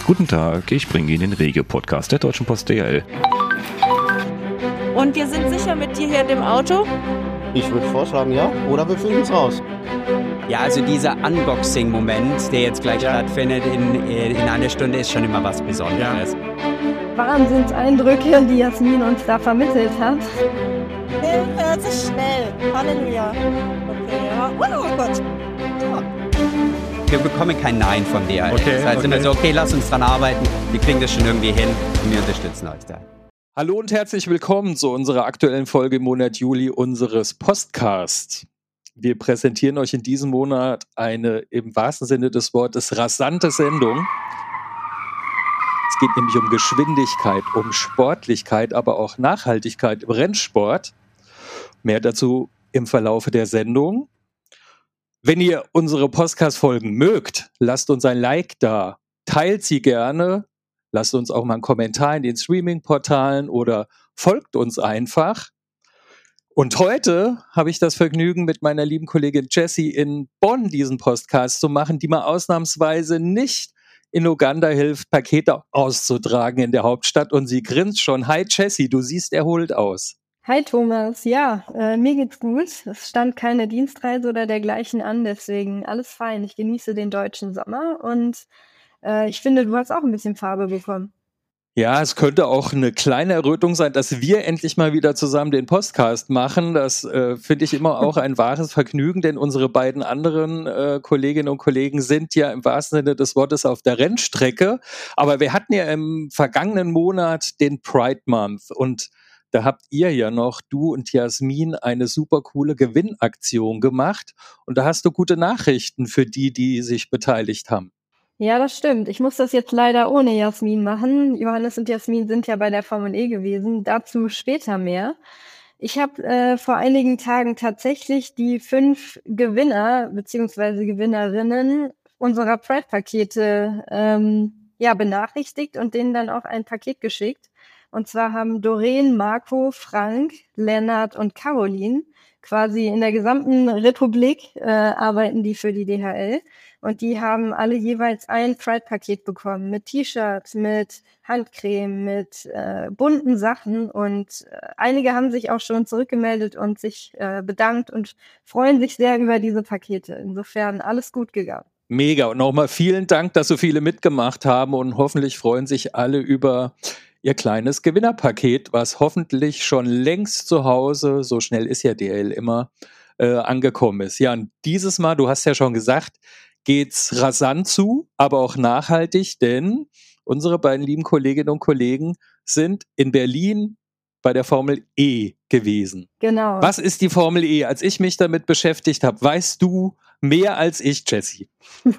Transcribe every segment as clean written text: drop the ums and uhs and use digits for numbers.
Guten Tag, ich bringe Ihnen den Regio-Podcast der Deutschen Post DHL. Und wir sind sicher mit dir hier in dem Auto? Ich würde vorschlagen, ja. Oder wir finden es raus. Ja, also dieser Unboxing-Moment, der jetzt gleich stattfindet in einer Stunde, ist schon immer was Besonderes. Ja. Wahnsinnseindrücke, die Jasmin uns da vermittelt hat. Das ist schnell. Halleluja. Okay, ja. Oh Gott. Ja. Wir bekommen kein Nein von dir. Okay, das heißt immer so, okay, lass uns dran arbeiten. Wir kriegen das schon irgendwie hin und wir unterstützen euch da. Hallo und herzlich willkommen zu unserer aktuellen Folge im Monat Juli unseres Postcasts. Wir präsentieren euch in diesem Monat eine im wahrsten Sinne des Wortes rasante Sendung. Es geht nämlich um Geschwindigkeit, um Sportlichkeit, aber auch Nachhaltigkeit im Rennsport. Mehr dazu im Verlaufe der Sendung. Wenn ihr unsere Podcast-Folgen mögt, lasst uns ein Like da, teilt sie gerne, lasst uns auch mal einen Kommentar in den Streaming-Portalen oder folgt uns einfach. Und heute habe ich das Vergnügen, mit meiner lieben Kollegin Jessie in Bonn diesen Podcast zu machen, die mal ausnahmsweise nicht in Uganda hilft, Pakete auszutragen in der Hauptstadt. Und sie grinst schon. Hi Jessie, du siehst erholt aus. Hi Thomas, ja, mir geht's gut. Es stand keine Dienstreise oder dergleichen an, deswegen alles fein. Ich genieße den deutschen Sommer und ich finde, du hast auch ein bisschen Farbe bekommen. Ja, es könnte auch eine kleine Errötung sein, dass wir endlich mal wieder zusammen den Podcast machen. Das finde ich immer auch ein wahres Vergnügen, denn unsere beiden anderen Kolleginnen und Kollegen sind ja im wahrsten Sinne des Wortes auf der Rennstrecke. Aber wir hatten ja im vergangenen Monat den Pride Month und da habt ihr ja noch, du und Jasmin, eine super coole Gewinnaktion gemacht. Und da hast du gute Nachrichten für die, die sich beteiligt haben. Ja, das stimmt. Ich muss das jetzt leider ohne Jasmin machen. Johannes und Jasmin sind ja bei der Formel E gewesen. Dazu später mehr. Ich habe vor einigen Tagen tatsächlich die 5 Gewinner bzw. Gewinnerinnen unserer Pride-Pakete benachrichtigt und denen dann auch ein Paket geschickt. Und zwar haben Doreen, Marco, Frank, Lennart und Caroline quasi in der gesamten Republik arbeiten die für die DHL. Und die haben alle jeweils ein Pride-Paket bekommen mit T-Shirts, mit Handcreme, mit bunten Sachen. Und einige haben sich auch schon zurückgemeldet und sich bedankt und freuen sich sehr über diese Pakete. Insofern alles gut gegangen. Mega. Und nochmal vielen Dank, dass so viele mitgemacht haben. Und hoffentlich freuen sich alle über ihr kleines Gewinnerpaket, was hoffentlich schon längst zu Hause, so schnell ist ja DHL immer, angekommen ist. Ja, und dieses Mal, du hast ja schon gesagt, geht's rasant zu, aber auch nachhaltig, denn unsere beiden lieben Kolleginnen und Kollegen sind in Berlin bei der Formel E gewesen. Genau. Was ist die Formel E? Als ich mich damit beschäftigt habe, weißt du mehr als ich, Jessie?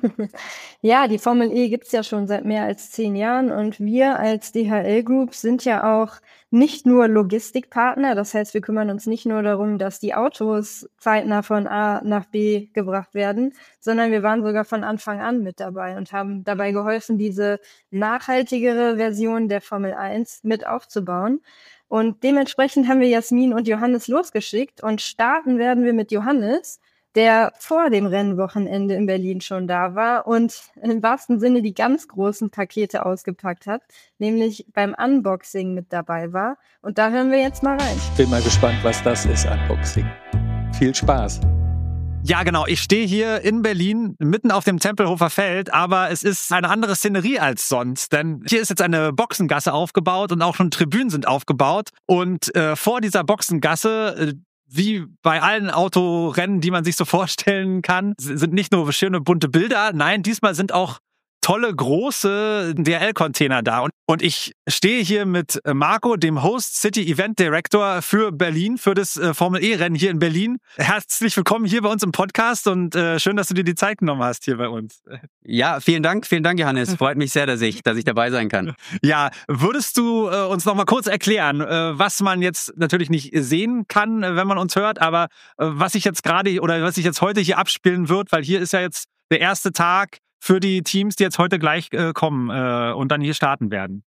Ja, die Formel E gibt's ja schon seit mehr als 10 Jahren und wir als DHL Group sind ja auch nicht nur Logistikpartner, das heißt, wir kümmern uns nicht nur darum, dass die Autos zeitnah von A nach B gebracht werden, sondern wir waren sogar von Anfang an mit dabei und haben dabei geholfen, diese nachhaltigere Version der Formel 1 mit aufzubauen. Und dementsprechend haben wir Jasmin und Johannes losgeschickt und starten werden wir mit Johannes, der vor dem Rennwochenende in Berlin schon da war und im wahrsten Sinne die ganz großen Pakete ausgepackt hat, nämlich beim Unboxing mit dabei war. Und da hören wir jetzt mal rein. Bin mal gespannt, was das ist, Unboxing. Viel Spaß. Ja, genau. Ich stehe hier in Berlin, mitten auf dem Tempelhofer Feld, aber es ist eine andere Szenerie als sonst, denn hier ist jetzt eine Boxengasse aufgebaut und auch schon Tribünen sind aufgebaut und vor dieser Boxengasse, wie bei allen Autorennen, die man sich so vorstellen kann, sind nicht nur schöne bunte Bilder, nein, diesmal sind auch tolle, große DHL-Container da. Und ich stehe hier mit Marco, dem Host City Event Director für Berlin, für das Formel-E-Rennen hier in Berlin. Herzlich willkommen hier bei uns im Podcast und schön, dass du dir die Zeit genommen hast hier bei uns. Ja, vielen Dank, Johannes. Freut mich sehr, dass ich dabei sein kann. Ja, würdest du uns noch mal kurz erklären, was man jetzt natürlich nicht sehen kann, wenn man uns hört, aber was sich jetzt heute hier abspielen wird, weil hier ist ja jetzt der erste Tag für die Teams, die jetzt heute gleich kommen und dann hier starten werden.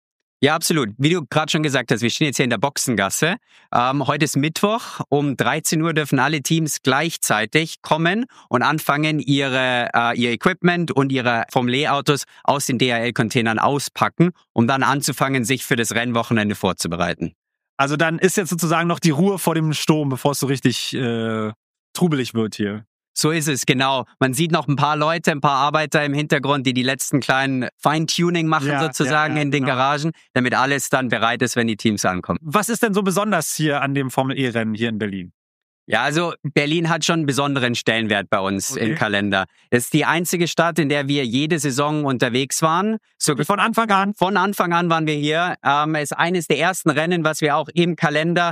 Ja, absolut. Wie du gerade schon gesagt hast, wir stehen jetzt hier in der Boxengasse. Heute ist Mittwoch. Um 13 Uhr dürfen alle Teams gleichzeitig kommen und anfangen, ihr Equipment und ihre Formel-E-Autos aus den DHL-Containern auspacken, um dann anzufangen, sich für das Rennwochenende vorzubereiten. Also dann ist jetzt sozusagen noch die Ruhe vor dem Sturm, bevor es so richtig trubelig wird hier. So ist es, genau. Man sieht noch ein paar Leute, ein paar Arbeiter im Hintergrund, die letzten kleinen Feintuning machen sozusagen in den Garagen, damit alles dann bereit ist, wenn die Teams ankommen. Was ist denn so besonders hier an dem Formel-E-Rennen hier in Berlin? Ja, also Berlin hat schon einen besonderen Stellenwert bei uns im Kalender. Es ist die einzige Stadt, in der wir jede Saison unterwegs waren. So von Anfang an? Von Anfang an waren wir hier. Es ist eines der ersten Rennen, was wir auch im Kalender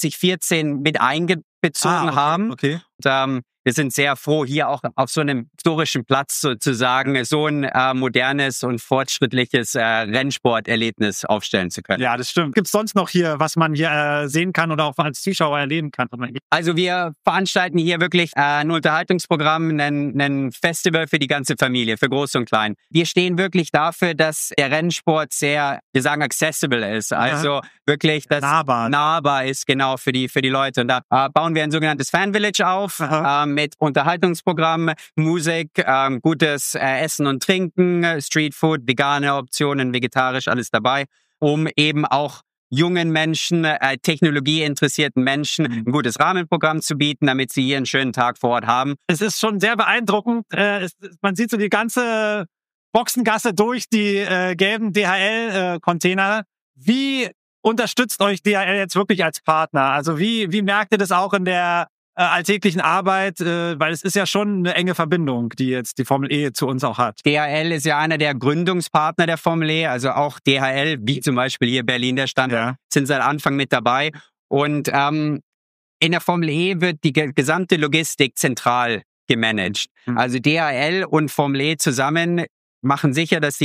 2014 mit einbezogen haben. Okay. Und, wir sind sehr froh, hier auch auf so einem historischen Platz sozusagen so ein modernes und fortschrittliches Rennsporterlebnis aufstellen zu können. Ja, das stimmt. Gibt es sonst noch hier, was man hier sehen kann oder auch als Zuschauer erleben kann? Also wir veranstalten hier wirklich ein Unterhaltungsprogramm, ein Festival für die ganze Familie, für Groß und Klein. Wir stehen wirklich dafür, dass der Rennsport sehr, wir sagen, accessible ist. Also wirklich, dass nahbar ist, genau, für die Leute. Und da bauen wir ein sogenanntes Fan Village auf, mit Unterhaltungsprogramm, Musik, gutes Essen und Trinken, Streetfood, vegane Optionen, vegetarisch, alles dabei, um eben auch jungen Menschen, technologieinteressierten Menschen ein gutes Rahmenprogramm zu bieten, damit sie hier einen schönen Tag vor Ort haben. Es ist schon sehr beeindruckend. Man sieht so die ganze Boxengasse durch, die gelben DHL-Container. Wie unterstützt euch DHL jetzt wirklich als Partner? Also wie merkt ihr das auch in der alltäglichen Arbeit, weil es ist ja schon eine enge Verbindung, die jetzt die Formel E zu uns auch hat. DHL ist ja einer der Gründungspartner der Formel E, also auch DHL, wie zum Beispiel hier Berlin der Standort, sind seit Anfang mit dabei. Und in der Formel E wird die gesamte Logistik zentral gemanagt. Also DHL und Formel E zusammen machen sicher, dass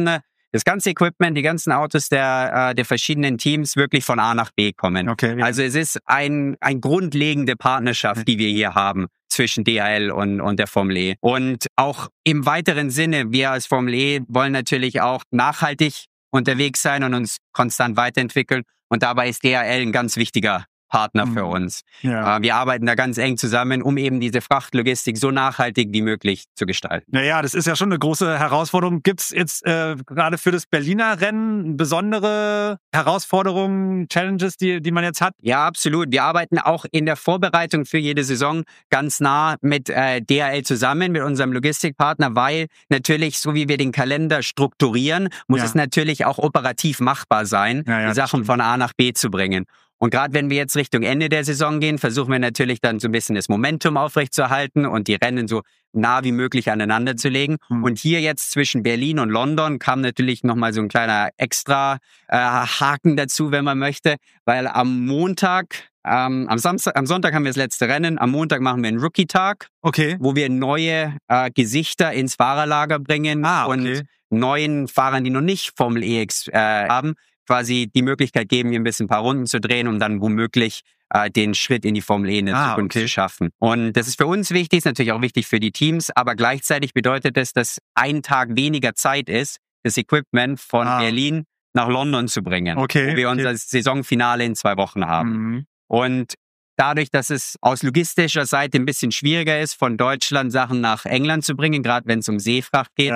das ganze Equipment, die ganzen Autos der verschiedenen Teams wirklich von A nach B kommen. Okay, ja. Also es ist eine grundlegende Partnerschaft, die wir hier haben zwischen DHL und der Formel E. Und auch im weiteren Sinne, wir als Formel E wollen natürlich auch nachhaltig unterwegs sein und uns konstant weiterentwickeln. Und dabei ist DHL ein ganz wichtiger Partner für uns. Ja. Wir arbeiten da ganz eng zusammen, um eben diese Frachtlogistik so nachhaltig wie möglich zu gestalten. Naja, das ist ja schon eine große Herausforderung. Gibt es jetzt gerade für das Berliner Rennen besondere Herausforderungen, Challenges, die man jetzt hat? Ja, absolut. Wir arbeiten auch in der Vorbereitung für jede Saison ganz nah mit DHL zusammen, mit unserem Logistikpartner, weil natürlich, so wie wir den Kalender strukturieren, muss es natürlich auch operativ machbar sein, die Sachen von A nach B zu bringen. Und gerade wenn wir jetzt Richtung Ende der Saison gehen, versuchen wir natürlich dann so ein bisschen das Momentum aufrechtzuerhalten und die Rennen so nah wie möglich aneinander zu legen. Und hier jetzt zwischen Berlin und London kam natürlich nochmal so ein kleiner extra Haken dazu, wenn man möchte, weil am Sonntag haben wir das letzte Rennen, am Montag machen wir einen Rookie-Tag, wo wir neue Gesichter ins Fahrerlager bringen und neuen Fahrern, die noch nicht Formel E haben, quasi die Möglichkeit geben, hier ein bisschen ein paar Runden zu drehen, um dann womöglich den Schritt in die Formel E in der Zukunft zu schaffen. Und das ist für uns wichtig, ist natürlich auch wichtig für die Teams, aber gleichzeitig bedeutet das, dass ein Tag weniger Zeit ist, das Equipment von Berlin nach London zu bringen, wo wir unser Saisonfinale in 2 Wochen haben. Und dadurch, dass es aus logistischer Seite ein bisschen schwieriger ist, von Deutschland Sachen nach England zu bringen, gerade wenn es um Seefracht geht,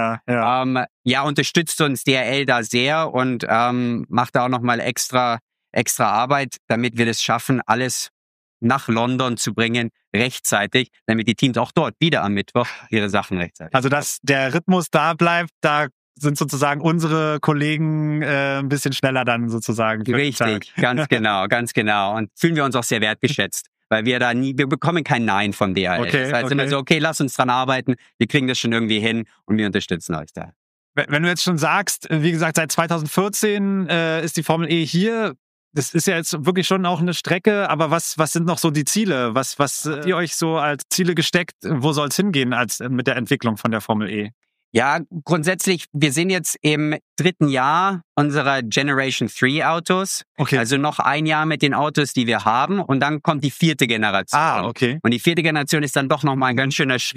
unterstützt uns DHL da sehr und macht da auch nochmal extra Arbeit, damit wir das schaffen, alles nach London zu bringen, rechtzeitig, damit die Teams auch dort wieder am Mittwoch ihre Sachen rechtzeitig. Also, dass der Rhythmus da bleibt, da sind sozusagen unsere Kollegen ein bisschen schneller dann sozusagen. Richtig, ganz genau. Und fühlen wir uns auch sehr wertgeschätzt, weil wir bekommen kein Nein von DHL. Das heißt immer so, lass uns dran arbeiten, wir kriegen das schon irgendwie hin und wir unterstützen euch da. Wenn du jetzt schon sagst, wie gesagt, seit 2014 ist die Formel E hier. Das ist ja jetzt wirklich schon auch eine Strecke, aber was sind noch so die Ziele? Was habt ihr euch so als Ziele gesteckt? Wo soll es hingehen mit der Entwicklung von der Formel E? Ja, grundsätzlich, wir sind jetzt im 3. Jahr unserer Generation 3 Autos. Also noch ein Jahr mit den Autos, die wir haben und dann kommt die 4. Generation. Und die 4. Generation ist dann doch nochmal ein ganz schöner Schritt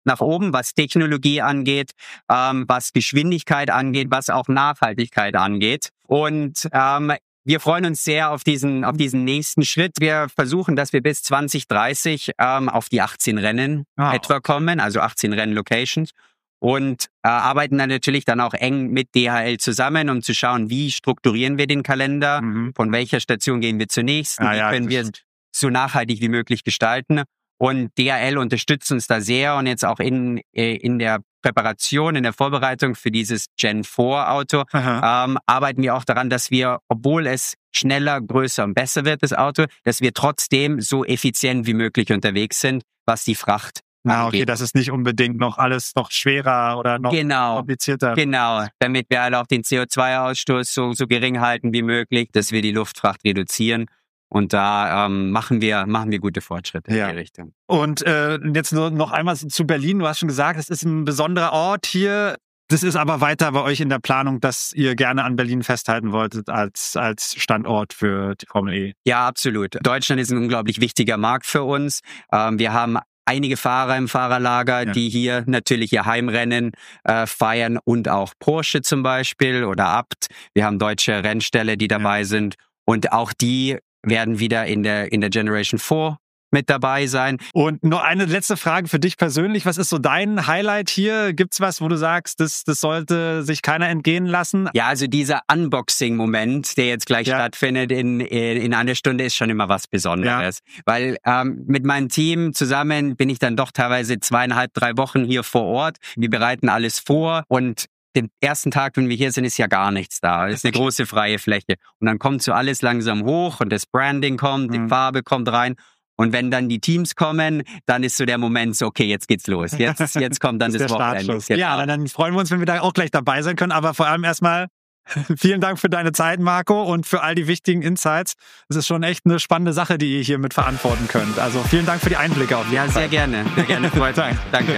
nach oben, was Technologie angeht, was Geschwindigkeit angeht, was auch Nachhaltigkeit angeht. Und wir freuen uns sehr auf diesen nächsten Schritt. Wir versuchen, dass wir bis 2030 auf die 18 Rennen etwa kommen, also 18 Rennlocations. Und arbeiten dann natürlich dann auch eng mit DHL zusammen, um zu schauen, wie strukturieren wir den Kalender, von welcher Station gehen wir zur nächsten, wie können wir es so nachhaltig wie möglich gestalten. Und DHL unterstützt uns da sehr und jetzt auch in der Präparation, in der Vorbereitung für dieses Gen 4 Auto arbeiten wir auch daran, dass wir, obwohl es schneller, größer und besser wird, das Auto, dass wir trotzdem so effizient wie möglich unterwegs sind, was die Fracht angeht. Okay, das ist nicht unbedingt noch alles noch schwerer oder noch komplizierter. Genau, damit wir halt auch den CO2-Ausstoß so gering halten wie möglich, dass wir die Luftfracht reduzieren. Und da machen wir gute Fortschritte in die Richtung. Und jetzt nur noch einmal zu Berlin. Du hast schon gesagt, es ist ein besonderer Ort hier. Das ist aber weiter bei euch in der Planung, dass ihr gerne an Berlin festhalten wolltet als Standort für die Formel E. Ja, absolut. Deutschland ist ein unglaublich wichtiger Markt für uns. Wir haben einige Fahrer im Fahrerlager, die hier natürlich ihr Heimrennen feiern und auch Porsche zum Beispiel oder Abt. Wir haben deutsche Rennställe, die dabei sind und auch die werden wieder in der Generation 4 mit dabei sein. Und nur eine letzte Frage für dich persönlich. Was ist so dein Highlight hier? Gibt's was, wo du sagst, das sollte sich keiner entgehen lassen? Ja, also dieser Unboxing-Moment, der jetzt gleich stattfindet in einer Stunde, ist schon immer was Besonderes. Ja. Weil mit meinem Team zusammen bin ich dann doch teilweise 2,5, 3 Wochen hier vor Ort. Wir bereiten alles vor und den ersten Tag, wenn wir hier sind, ist ja gar nichts da. Es ist eine große freie Fläche. Und dann kommt so alles langsam hoch und das Branding kommt, die Farbe kommt rein. Und wenn dann die Teams kommen, dann ist so der Moment so, okay, jetzt geht's los. Jetzt kommt dann das Wochenende. Genau. Ja, dann freuen wir uns, wenn wir da auch gleich dabei sein können. Aber vor allem erstmal vielen Dank für deine Zeit, Marco, und für all die wichtigen Insights. Es ist schon echt eine spannende Sache, die ihr hier mit verantworten könnt. Also vielen Dank für die Einblicke auf jeden Fall. Sehr gerne. Sehr gerne. Danke.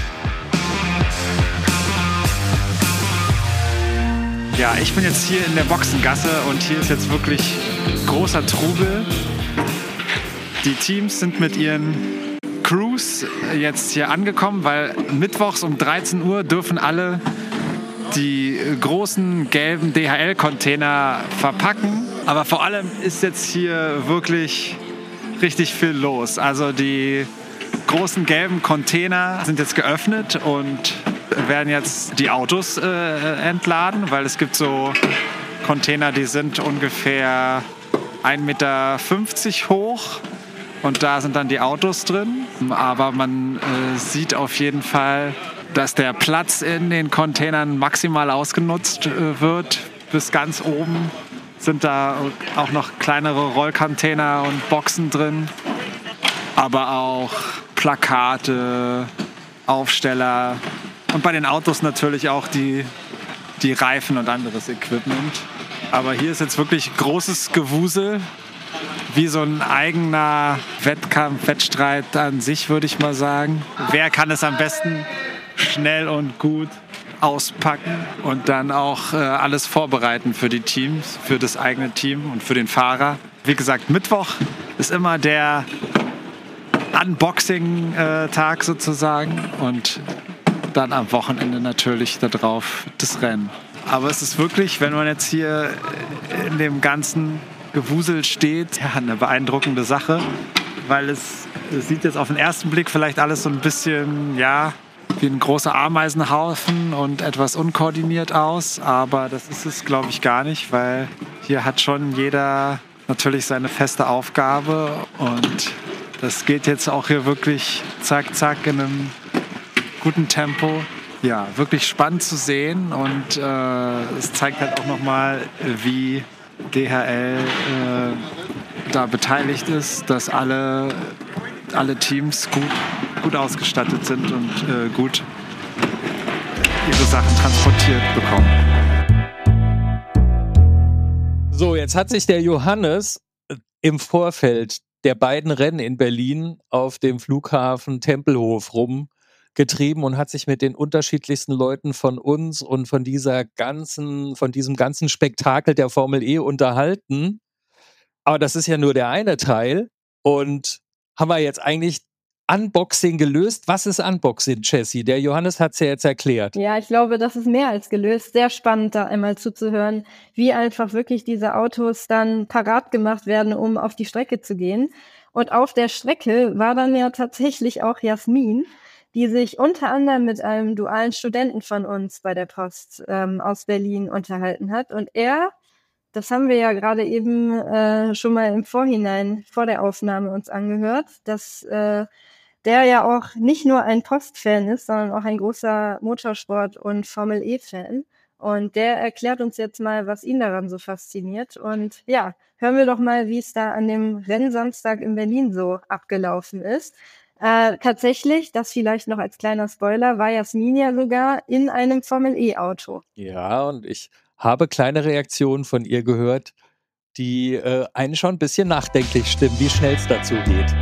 Ja, ich bin jetzt hier in der Boxengasse und hier ist jetzt wirklich großer Trubel. Die Teams sind mit ihren Crews jetzt hier angekommen, weil mittwochs um 13 Uhr dürfen alle die großen gelben DHL-Container verpacken. Aber vor allem ist jetzt hier wirklich richtig viel los. Also die großen gelben Container sind jetzt geöffnet und werden jetzt die Autos entladen, weil es gibt so Container, die sind ungefähr 1,50 Meter hoch und da sind dann die Autos drin. Aber man sieht auf jeden Fall, dass der Platz in den Containern maximal ausgenutzt wird. Bis ganz oben sind da auch noch kleinere Rollcontainer und Boxen drin, aber auch Plakate, Aufsteller. Und bei den Autos natürlich auch die Reifen und anderes Equipment. Aber hier ist jetzt wirklich großes Gewusel, wie so ein eigener Wettkampf, Wettstreit an sich, würde ich mal sagen. Wer kann es am besten schnell und gut auspacken und dann auch alles vorbereiten für die Teams, für das eigene Team und für den Fahrer. Wie gesagt, Mittwoch ist immer der Unboxing-Tag sozusagen und dann am Wochenende natürlich darauf das Rennen. Aber es ist wirklich, wenn man jetzt hier in dem ganzen Gewusel steht, ja, eine beeindruckende Sache, weil es sieht jetzt auf den ersten Blick vielleicht alles so ein bisschen, ja, wie ein großer Ameisenhaufen und etwas unkoordiniert aus, aber das ist es, glaube ich, gar nicht, weil hier hat schon jeder natürlich seine feste Aufgabe und das geht jetzt auch hier wirklich zack, zack in einem guten Tempo. Ja, wirklich spannend zu sehen und es zeigt halt auch nochmal, wie DHL da beteiligt ist, dass alle Teams gut ausgestattet sind und gut ihre Sachen transportiert bekommen. So, jetzt hat sich der Johannes im Vorfeld der beiden Rennen in Berlin auf dem Flughafen Tempelhof rumgetrieben und hat sich mit den unterschiedlichsten Leuten von uns und von diesem ganzen Spektakel der Formel E unterhalten. Aber das ist ja nur der eine Teil und haben wir jetzt eigentlich Unboxing gelöst. Was ist Unboxing, Jessie? Der Johannes hat es ja jetzt erklärt. Ja, ich glaube, das ist mehr als gelöst. Sehr spannend, da einmal zuzuhören, wie einfach wirklich diese Autos dann parat gemacht werden, um auf die Strecke zu gehen. Und auf der Strecke war dann ja tatsächlich auch Jasmin, die sich unter anderem mit einem dualen Studenten von uns bei der Post aus Berlin unterhalten hat. Und das haben wir ja gerade eben schon mal im Vorhinein vor der Aufnahme uns angehört, dass der ja auch nicht nur ein Post-Fan ist, sondern auch ein großer Motorsport- und Formel-E-Fan. Und der erklärt uns jetzt mal, was ihn daran so fasziniert. Und ja, hören wir doch mal, wie es da an dem Rennsamstag in Berlin so abgelaufen ist. Tatsächlich, das vielleicht noch als kleiner Spoiler, war Jasmin ja sogar in einem Formel-E-Auto. Ja, und ich habe kleine Reaktionen von ihr gehört, die einen schon ein bisschen nachdenklich stimmen, wie schnell es dazu geht.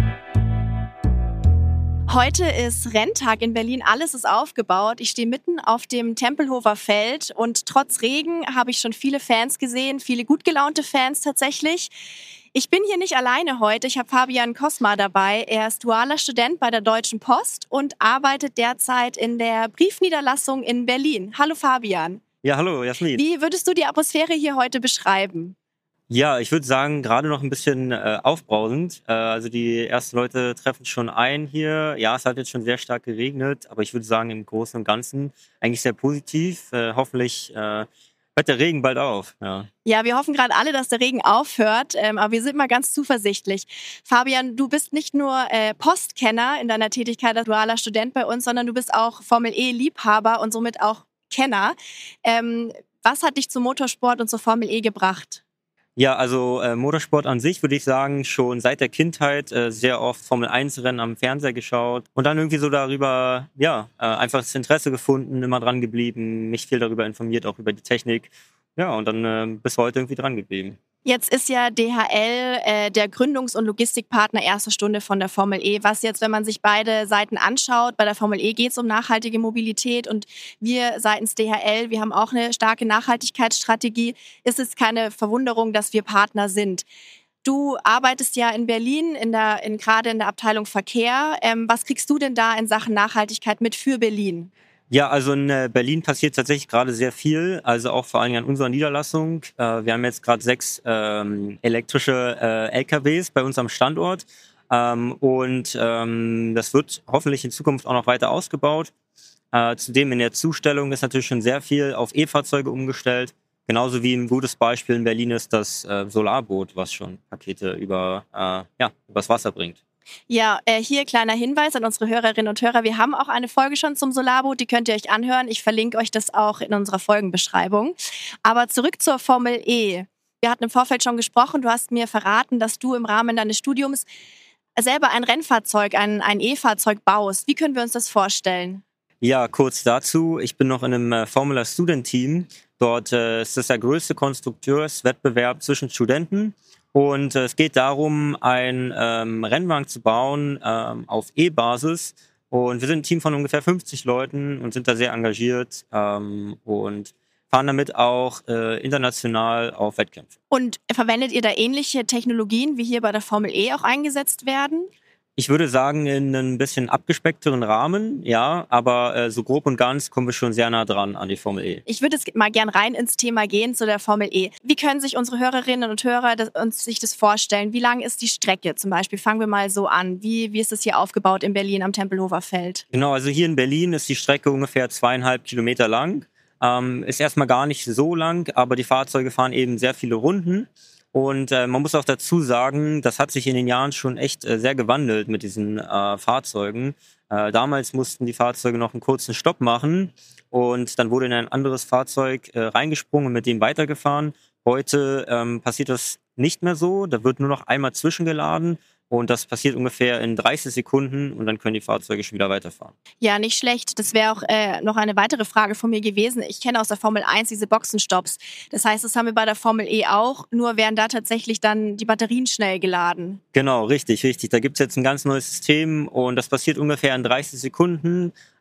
Heute ist Renntag in Berlin, alles ist aufgebaut. Ich stehe mitten auf dem Tempelhofer Feld und trotz Regen habe ich schon viele Fans gesehen, viele gut gelaunte Fans tatsächlich. Ich bin hier nicht alleine heute, ich habe Fabian Kosma dabei. Er ist dualer Student bei der Deutschen Post und arbeitet derzeit in der Briefniederlassung in Berlin. Hallo Fabian. Ja, hallo Jasmin. Wie würdest du die Atmosphäre hier heute beschreiben? Ja, ich würde sagen, gerade noch ein bisschen aufbrausend. Also die ersten Leute treffen schon ein hier. Ja, es hat jetzt schon sehr stark geregnet, aber ich würde sagen, im Großen und Ganzen eigentlich sehr positiv. Hoffentlich hört der Regen bald auf. Ja, wir hoffen gerade alle, dass der Regen aufhört, aber wir sind mal ganz zuversichtlich. Fabian, du bist nicht nur Postkenner in deiner Tätigkeit als dualer Student bei uns, sondern du bist auch Formel-E-Liebhaber und somit auch Kenner. Was hat dich zum Motorsport und zur Formel E gebracht? Ja, also Motorsport an sich würde ich sagen, schon seit der Kindheit sehr oft Formel-1-Rennen am Fernseher geschaut und dann irgendwie so darüber, einfach das Interesse gefunden, immer dran geblieben, mich viel darüber informiert, auch über die Technik. Ja, und dann bis heute irgendwie dran geblieben. Jetzt ist ja DHL der Gründungs- und Logistikpartner erster Stunde von der Formel E. Was jetzt, wenn man sich beide Seiten anschaut, bei der Formel E geht es um nachhaltige Mobilität und wir seitens DHL, wir haben auch eine starke Nachhaltigkeitsstrategie. Ist es keine Verwunderung, dass wir Partner sind. Du arbeitest ja in Berlin, gerade in der Abteilung Verkehr. Was kriegst du denn da in Sachen Nachhaltigkeit mit für Berlin? Ja, also in Berlin passiert tatsächlich gerade sehr viel, also auch vor allem an unserer Niederlassung. Wir haben jetzt gerade 6 elektrische LKWs bei uns am Standort und das wird hoffentlich in Zukunft auch noch weiter ausgebaut. Zudem in der Zustellung ist natürlich schon sehr viel auf E-Fahrzeuge umgestellt. Genauso wie ein gutes Beispiel in Berlin ist das Solarboot, was schon Pakete übers Wasser bringt. Ja, hier kleiner Hinweis an unsere Hörerinnen und Hörer. Wir haben auch eine Folge schon zum Solarboot, die könnt ihr euch anhören. Ich verlinke euch das auch in unserer Folgenbeschreibung. Aber zurück zur Formel E. Wir hatten im Vorfeld schon gesprochen, du hast mir verraten, dass du im Rahmen deines Studiums selber ein Rennfahrzeug, ein E-Fahrzeug baust. Wie können wir uns das vorstellen? Ja, kurz dazu. Ich bin noch in einem Formula Student Team. Dort ist das der größte Konstrukteurswettbewerb zwischen Studenten. Und es geht darum, einen Rennwagen zu bauen auf E-Basis. Und wir sind ein Team von ungefähr 50 Leuten und sind da sehr engagiert und fahren damit auch international auf Wettkämpfe. Und verwendet ihr da ähnliche Technologien, wie hier bei der Formel E auch eingesetzt werden? Ich würde sagen, in einem bisschen abgespeckteren Rahmen, ja, aber so grob und ganz kommen wir schon sehr nah dran an die Formel E. Ich würde jetzt mal gern rein ins Thema gehen zu der Formel E. Wie können sich unsere Hörerinnen und Hörer sich das vorstellen? Wie lang ist die Strecke zum Beispiel? Fangen wir mal so an. Wie ist das hier aufgebaut in Berlin am Tempelhofer Feld? Genau, also hier in Berlin ist die Strecke ungefähr 2,5 Kilometer lang. Ist erstmal gar nicht so lang, aber die Fahrzeuge fahren eben sehr viele Runden. Und man muss auch dazu sagen, das hat sich in den Jahren schon echt sehr gewandelt mit diesen Fahrzeugen. Damals mussten die Fahrzeuge noch einen kurzen Stopp machen und dann wurde in ein anderes Fahrzeug reingesprungen und mit dem weitergefahren. Heute passiert das nicht mehr so, da wird nur noch einmal zwischengeladen. Und das passiert ungefähr in 30 Sekunden und dann können die Fahrzeuge schon wieder weiterfahren. Ja, nicht schlecht. Das wäre auch noch eine weitere Frage von mir gewesen. Ich kenne aus der Formel 1 diese Boxenstopps. Das heißt, das haben wir bei der Formel E auch, nur werden da tatsächlich dann die Batterien schnell geladen. Genau, richtig. Da gibt es jetzt ein ganz neues System und das passiert ungefähr in 30 Sekunden.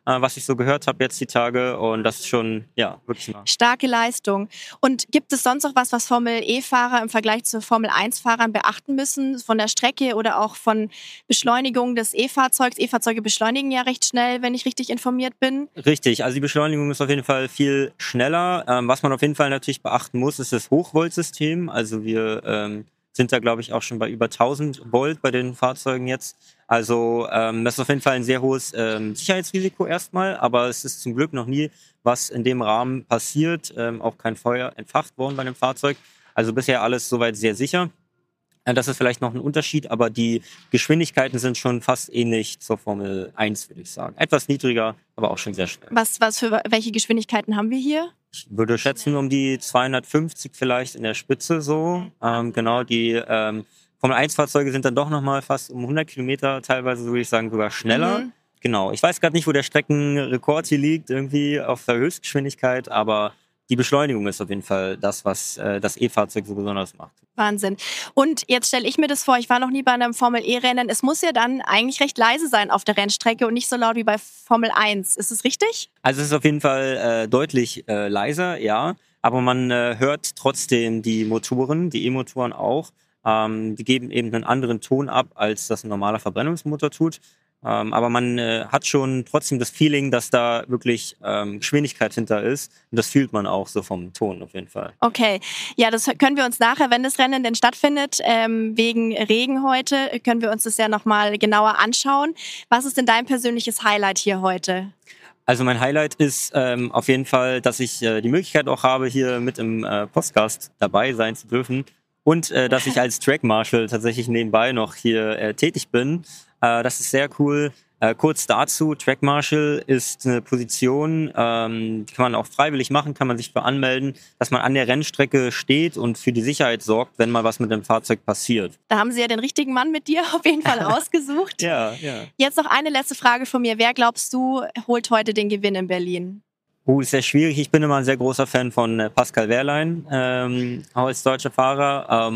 was ich so gehört habe jetzt die Tage. Und das ist schon, ja, wirklich nah. Starke Leistung. Und gibt es sonst noch was Formel-E-Fahrer im Vergleich zu Formel-1-Fahrern beachten müssen? Von der Strecke oder auch von Beschleunigung des E-Fahrzeugs? E-Fahrzeuge beschleunigen ja recht schnell, wenn ich richtig informiert bin. Richtig, also die Beschleunigung ist auf jeden Fall viel schneller. Was man auf jeden Fall natürlich beachten muss, ist das Hochvoltsystem. Also wir sind da, glaube ich, auch schon bei über 1000 Volt bei den Fahrzeugen jetzt. Also das ist auf jeden Fall ein sehr hohes Sicherheitsrisiko erstmal, aber es ist zum Glück noch nie was in dem Rahmen passiert, auch kein Feuer entfacht worden bei dem Fahrzeug. Also bisher alles soweit sehr sicher. Das ist vielleicht noch ein Unterschied, aber die Geschwindigkeiten sind schon fast ähnlich zur Formel 1, würde ich sagen. Etwas niedriger, aber auch schon sehr schnell. Welche Geschwindigkeiten haben wir hier? Ich würde schätzen um die 250 vielleicht in der Spitze so. Genau, die Formel 1 Fahrzeuge sind dann doch nochmal fast um 100 Kilometer, teilweise würde ich sagen sogar schneller. Mhm. Genau, ich weiß gerade nicht, wo der Streckenrekord hier liegt, irgendwie auf der Höchstgeschwindigkeit, aber die Beschleunigung ist auf jeden Fall das, was das E-Fahrzeug so besonders macht. Wahnsinn. Und jetzt stelle ich mir das vor, ich war noch nie bei einem Formel-E-Rennen. Es muss ja dann eigentlich recht leise sein auf der Rennstrecke und nicht so laut wie bei Formel 1. Ist es richtig? Also es ist auf jeden Fall deutlich leiser, ja. Aber man hört trotzdem die Motoren, die E-Motoren auch. Die geben eben einen anderen Ton ab, als das ein normaler Verbrennungsmotor tut. Aber man hat schon trotzdem das Feeling, dass da wirklich Geschwindigkeit hinter ist. Und das fühlt man auch so vom Ton auf jeden Fall. Okay, ja, das können wir uns nachher, wenn das Rennen denn stattfindet, wegen Regen heute, können wir uns das ja nochmal genauer anschauen. Was ist denn dein persönliches Highlight hier heute? Also mein Highlight ist auf jeden Fall, dass ich die Möglichkeit auch habe, hier mit im Podcast dabei sein zu dürfen. Und dass ich als Track Marshal tatsächlich nebenbei noch hier tätig bin. Das ist sehr cool. Kurz dazu, Track Marshal ist eine Position, die kann man auch freiwillig machen, kann man sich für anmelden, dass man an der Rennstrecke steht und für die Sicherheit sorgt, wenn mal was mit dem Fahrzeug passiert. Da haben Sie ja den richtigen Mann mit dir auf jeden Fall ausgesucht. Ja. Jetzt noch eine letzte Frage von mir. Wer glaubst du, holt heute den Gewinn in Berlin? Ist sehr schwierig. Ich bin immer ein sehr großer Fan von Pascal Wehrlein, auch als deutscher Fahrer.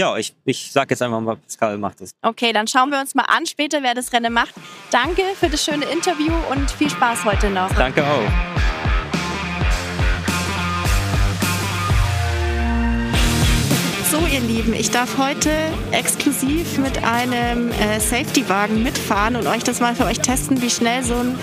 Ich sag jetzt einfach mal, Pascal macht es. Okay, dann schauen wir uns mal an später, wer das Rennen macht. Danke für das schöne Interview und viel Spaß heute noch. Danke auch. So, ihr Lieben, ich darf heute exklusiv mit einem Safety-Wagen mitfahren und euch das mal für euch testen, wie schnell so ein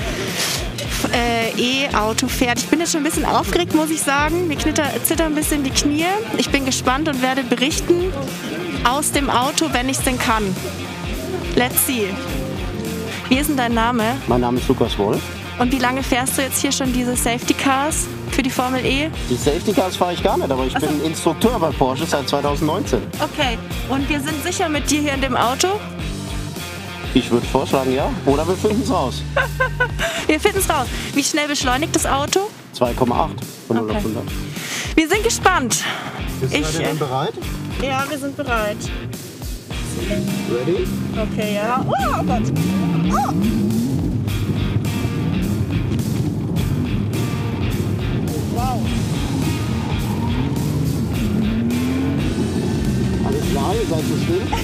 E-Auto fährt. Ich bin jetzt schon ein bisschen aufgeregt, muss ich sagen. Mir zittern ein bisschen die Knie. Ich bin gespannt und werde berichten aus dem Auto, wenn ich es denn kann. Let's see. Wie ist denn dein Name? Mein Name ist Lukas Wolf. Und wie lange fährst du jetzt hier schon diese Safety Cars für die Formel E? Die Safety Cars fahre ich gar nicht, aber ich bin Instrukteur bei Porsche seit 2019. Okay, und wir sind sicher mit dir hier in dem Auto? Ich würde vorschlagen, ja. Oder wir finden es raus. Wir finden es raus. Wie schnell beschleunigt das Auto? 2,8 von 0 auf 100. Wir sind gespannt. Bist du denn bereit? Ja, wir sind bereit. Ready? Okay, ja. Oh Gott. Oh. Wow. Alles klar, ihr seid so still.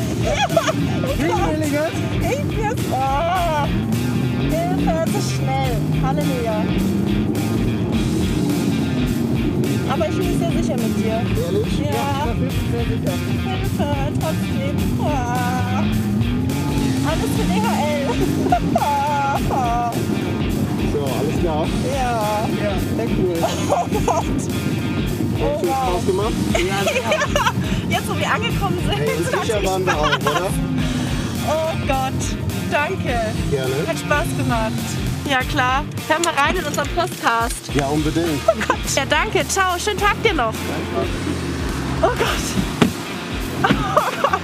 Hilfe, es ist schnell. Halleluja. Aber ich bin sehr sicher mit dir. Ehrlich? Ja. Da bist du sehr sicher. Hilfe, trotzdem. Alles für DHL. So, alles klar. Ja. Sehr cool. Oh Gott. Hat viel Spaß gemacht? Ja. Jetzt, wo wir angekommen sind. Hey, sicher waren wir auch, oder? Oh Gott. Danke. Gerne. Hat Spaß gemacht. Ja, klar. Hör mal rein in unseren Podcast. Ja, unbedingt. Oh Gott. Ja, danke. Ciao. Schönen Tag dir noch. Oh Gott. Oh Gott.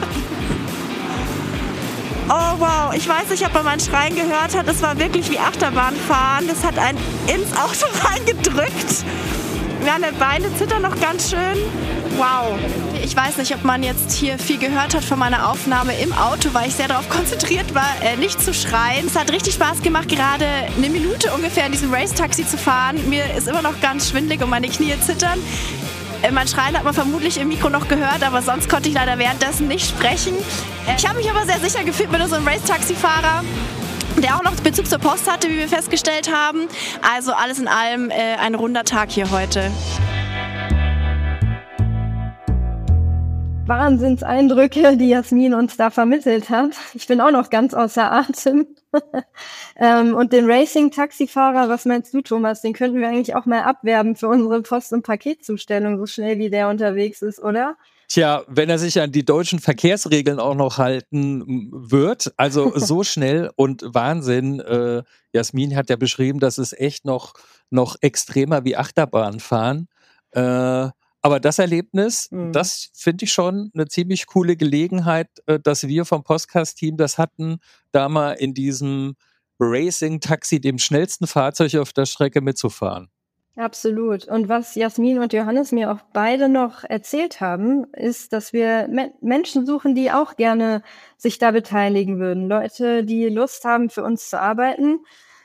Oh wow. Ich weiß nicht, ob man meinen Schreien gehört hat. Es war wirklich wie Achterbahnfahren. Das hat einen ins Auto reingedrückt. Meine Beine zittern noch ganz schön. Wow. Ich weiß nicht, ob man jetzt hier viel gehört hat von meiner Aufnahme im Auto, weil ich sehr darauf konzentriert war, nicht zu schreien. Es hat richtig Spaß gemacht, gerade eine Minute ungefähr in diesem Race-Taxi zu fahren. Mir ist immer noch ganz schwindelig und meine Knie zittern. Mein Schreien hat man vermutlich im Mikro noch gehört, aber sonst konnte ich leider währenddessen nicht sprechen. Ich habe mich aber sehr sicher gefühlt mit so einem Race-Taxi-Fahrer. der auch noch Bezug zur Post hatte, wie wir festgestellt haben. Also alles in allem ein runder Tag hier heute. Wahnsinnseindrücke, die Jasmin uns da vermittelt hat. Ich bin auch noch ganz außer Atem. Und den Racing-Taxifahrer, was meinst du, Thomas? Den könnten wir eigentlich auch mal abwerben für unsere Post- und Paketzustellung, so schnell wie der unterwegs ist, oder? Tja, wenn er sich an die deutschen Verkehrsregeln auch noch halten wird, also so schnell und Wahnsinn. Jasmin hat ja beschrieben, das ist echt noch extremer wie Achterbahnfahren. Aber das Erlebnis, das finde ich schon eine ziemlich coole Gelegenheit, dass wir vom Podcast-Team das hatten, da mal in diesem Racing-Taxi, dem schnellsten Fahrzeug auf der Strecke, mitzufahren. Absolut. Und was Jasmin und Johannes mir auch beide noch erzählt haben, ist, dass wir Menschen suchen, die auch gerne sich da beteiligen würden. Leute, die Lust haben, für uns zu arbeiten.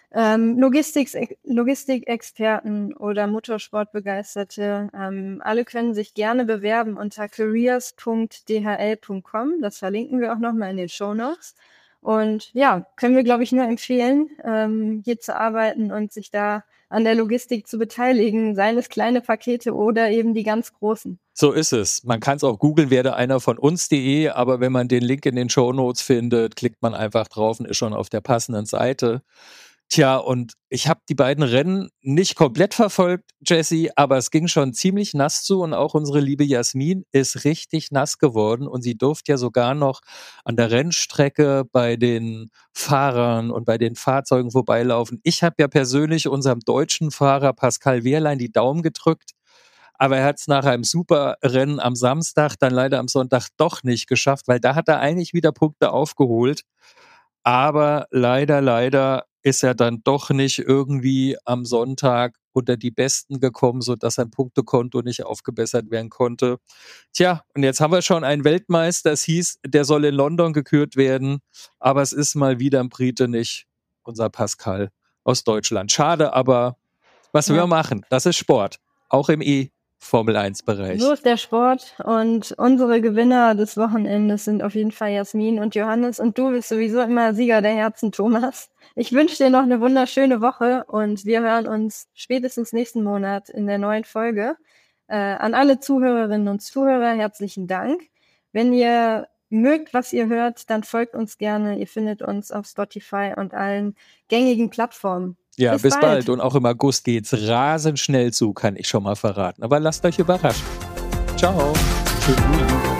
Logistikexperten oder Motorsportbegeisterte, alle können sich gerne bewerben unter careers.dhl.com. Das verlinken wir auch nochmal in den Shownotes. Und ja, können wir, glaube ich, nur empfehlen, hier zu arbeiten und sich da an der Logistik zu beteiligen, seien es kleine Pakete oder eben die ganz großen. So ist es. Man kann es auch googeln, werde einer von uns.de, aber wenn man den Link in den Shownotes findet, klickt man einfach drauf und ist schon auf der passenden Seite. Tja, und ich habe die beiden Rennen nicht komplett verfolgt, Jessie, aber es ging schon ziemlich nass zu und auch unsere liebe Jasmin ist richtig nass geworden und sie durfte ja sogar noch an der Rennstrecke bei den Fahrern und bei den Fahrzeugen vorbeilaufen. Ich habe ja persönlich unserem deutschen Fahrer Pascal Wehrlein die Daumen gedrückt, aber er hat es nach einem super Rennen am Samstag dann leider am Sonntag doch nicht geschafft, weil da hat er eigentlich wieder Punkte aufgeholt. Aber leider ist er dann doch nicht irgendwie am Sonntag unter die Besten gekommen, sodass sein Punktekonto nicht aufgebessert werden konnte. Tja, und jetzt haben wir schon einen Weltmeister. Es hieß, der soll in London gekürt werden, aber es ist mal wieder ein Brite, nicht unser Pascal aus Deutschland. Schade, aber was wir machen, das ist Sport, auch im Formel-1-Bereich. So ist der Sport und unsere Gewinner des Wochenendes sind auf jeden Fall Jasmin und Johannes und du bist sowieso immer Sieger der Herzen, Thomas. Ich wünsche dir noch eine wunderschöne Woche und wir hören uns spätestens nächsten Monat in der neuen Folge. An alle Zuhörerinnen und Zuhörer herzlichen Dank. Wenn ihr mögt, was ihr hört, dann folgt uns gerne. Ihr findet uns auf Spotify und allen gängigen Plattformen. Ja, bis bald. Und auch im August geht's rasend schnell zu, kann ich schon mal verraten. Aber lasst euch überraschen. Ciao. Tschüss.